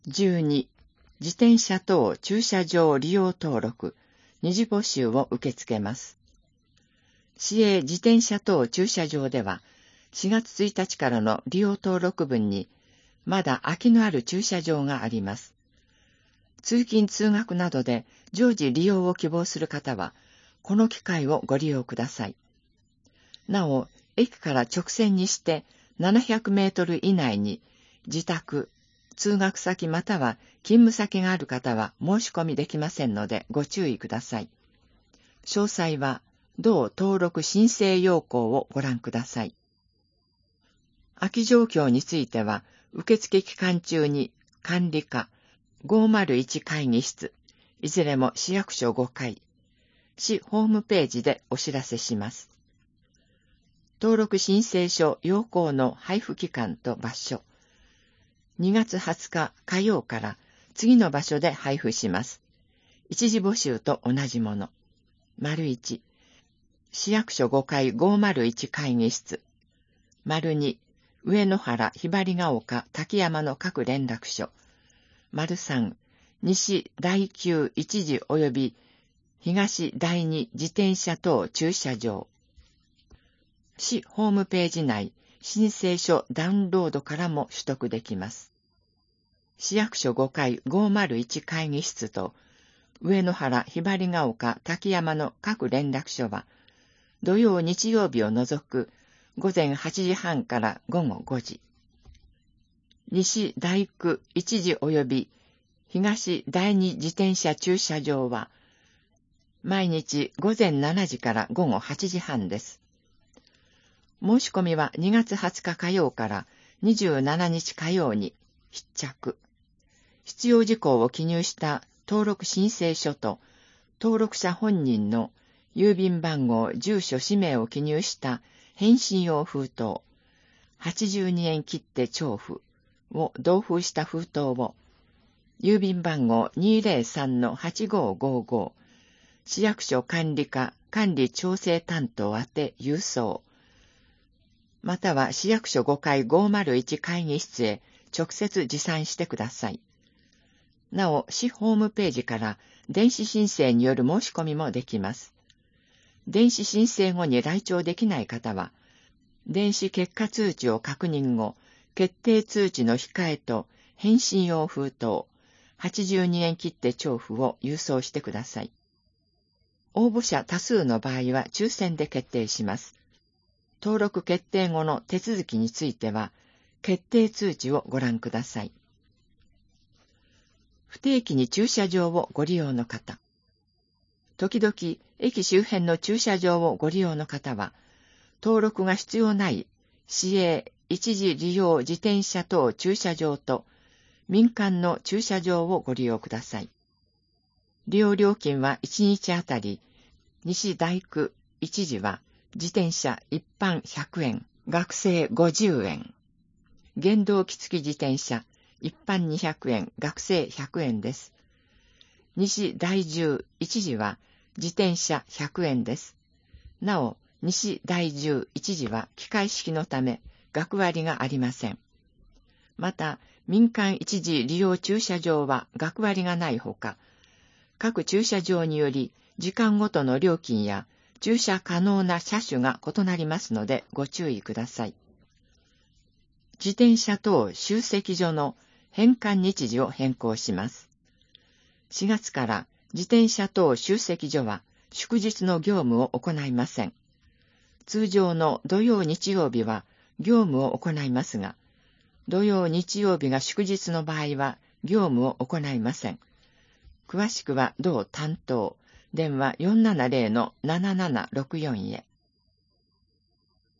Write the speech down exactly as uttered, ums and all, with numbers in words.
じゅうに、自転車等駐車場利用登録、二次募集を受け付けます。市営自転車等駐車場では、しがつついたちからの利用登録分に、まだ空きのある駐車場があります。通勤通学などで常時利用を希望する方は、この機会をご利用ください。なお、駅から直線にしてななひゃくメートル以内に、自宅、通学先または勤務先がある方は申し込みできませんのでご注意ください。詳細は、同登録申請要項をご覧ください。空き状況については、受付期間中に管理課ごまるいち会議室、いずれも市役所ごかい、市ホームページでお知らせします。登録申請書要項の配布期間と場所、にがつはつか火曜から次の場所で配布します。一次募集と同じもの。丸いち、市役所ごかいごまるいち会議室。丸に、上野原ひばりが丘滝山の各連絡所。丸さん、西だいきゅう一次及び東だいに自転車等駐車場。市ホームページ内、申請書ダウンロードからも取得できます。市役所ごかいごまるいち会議室と上野原ひばりが丘滝山の各連絡所は、土曜日曜日を除くごぜんはちじはんからごごごじ。西大区一次及び東だいに自転車駐車場は、毎日ごぜんしちじからごごはちじはんです。申し込みはにがつはつか火曜からにじゅうしちにち火曜に必着。必要事項を記入した登録申請書と、登録者本人の郵便番号、住所、氏名を記入した返信用封筒、はちじゅうにえん切手帳付を同封した封筒を、郵便番号 にーぜろさんのはちごーごーごー、市役所管理課管理調整担当宛て郵送、または市役所ごかいごまるいち会議室へ直接持参してください。なお、市ホームページから電子申請による申し込みもできます。電子申請後に来庁できない方は、電子結果通知を確認後、決定通知の控えと返信用封筒、はちじゅうにえん切手帳付を郵送してください。応募者多数の場合は抽選で決定します。登録決定後の手続きについては、決定通知をご覧ください。不定期に駐車場をご利用の方。時々、駅周辺の駐車場をご利用の方は、登録が必要ない市営一時利用自転車等駐車場と民間の駐車場をご利用ください。利用料金はいちにちあたり、西大区一時は自転車一般ひゃくえん、学生ごじゅうえん。原動機付き自転車一般にひゃくえん、学生ひゃくえんです。西大十一時は自転車ひゃくえんです。なお、西大十一時は機械式のため学割がありません。また、民間一時利用駐車場は学割がないほか、各駐車場により時間ごとの料金や駐車可能な車種が異なりますのでご注意ください。自転車等集積所の返還日時を変更します。しがつから自転車等集積所は祝日の業務を行いません。通常の土曜日曜日は業務を行いますが、土曜日曜日が祝日の場合は業務を行いません。詳しくは同担当、電話 よんななぜろのななななろくよん へ。